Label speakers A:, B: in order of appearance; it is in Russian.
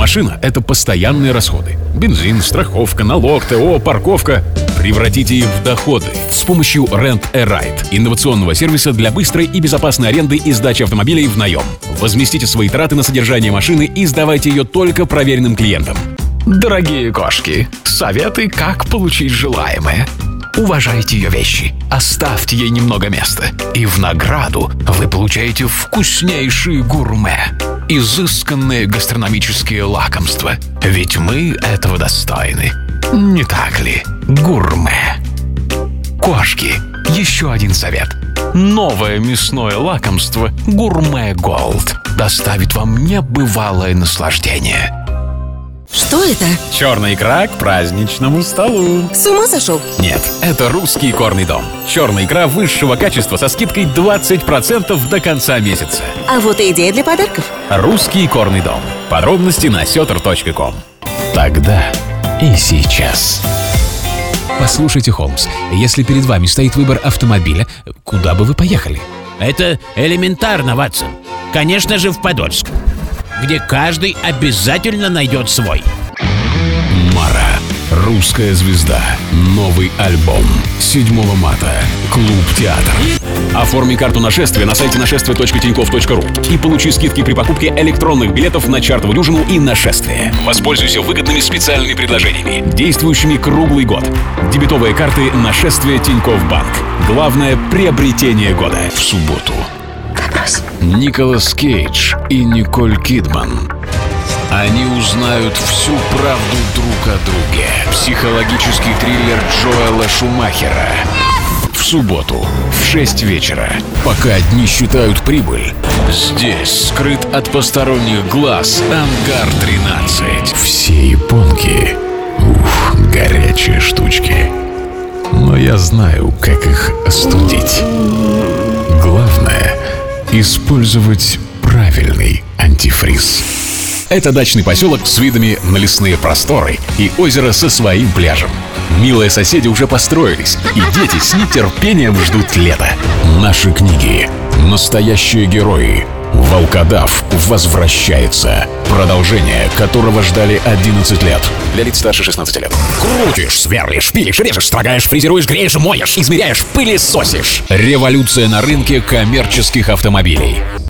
A: Машина – это постоянные расходы. Бензин, страховка, налог, ТО, парковка. Превратите их в доходы с помощью Rent a Ride – инновационного сервиса для быстрой и безопасной аренды и сдачи автомобилей в наем. Возместите свои траты на содержание машины и сдавайте ее только проверенным клиентам.
B: Дорогие кошки, советы, как получить желаемое. Уважайте ее вещи, оставьте ей немного места. И в награду вы получаете вкуснейшие гурме, изысканные гастрономические лакомства. Ведь мы этого достойны. Не так ли, гурме? Кошки, еще один совет. Новое мясное лакомство Гурме Голд доставит вам небывалое наслаждение.
C: Что это?
A: Черная икра к праздничному столу.
C: С ума сошел?
A: Нет, это русский икорный дом. Черная икра высшего качества со скидкой 20% до конца месяца.
C: А вот и идея для подарков.
A: Русский икорный дом. Подробности на setter.com.
D: Тогда и сейчас. Послушайте, Холмс, если перед вами стоит выбор автомобиля, куда бы вы поехали?
E: Это элементарно, Ватсон. Конечно же, в Подольск, где каждый обязательно найдет свой.
A: Мара. Русская звезда. Новый альбом. 7 марта. Клуб-театр. Оформи карту нашествия на сайте нашествие.тинькофф.ру и получи скидки при покупке электронных билетов на чартовую дюжину и нашествие. Воспользуйся выгодными специальными предложениями, действующими круглый год. Дебетовые карты «Нашествие Тинькофф Банк». Главное приобретение года. В субботу. Николас Кейдж и Николь Кидман. Они узнают всю правду друг о друге. Психологический триллер Джоэла Шумахера. В субботу в 6 вечера. Пока одни считают прибыль, здесь скрыт от посторонних глаз Ангар-13.
D: Все японки. Горячие штучки. Но я знаю, как их остудить. Главное — использовать правильный антифриз.
A: Это дачный поселок с видами на лесные просторы и озеро со своим пляжем. Милые соседи уже построились, и дети с нетерпением ждут лета. Наши книги. Настоящие герои. Волкодав возвращается. Продолжение, которого ждали 11 лет. Для лиц старше 16 лет. Крутишь, сверлишь, пилишь, режешь, строгаешь, фрезеруешь, греешь, моешь, измеряешь, пылесосишь. Революция на рынке коммерческих автомобилей.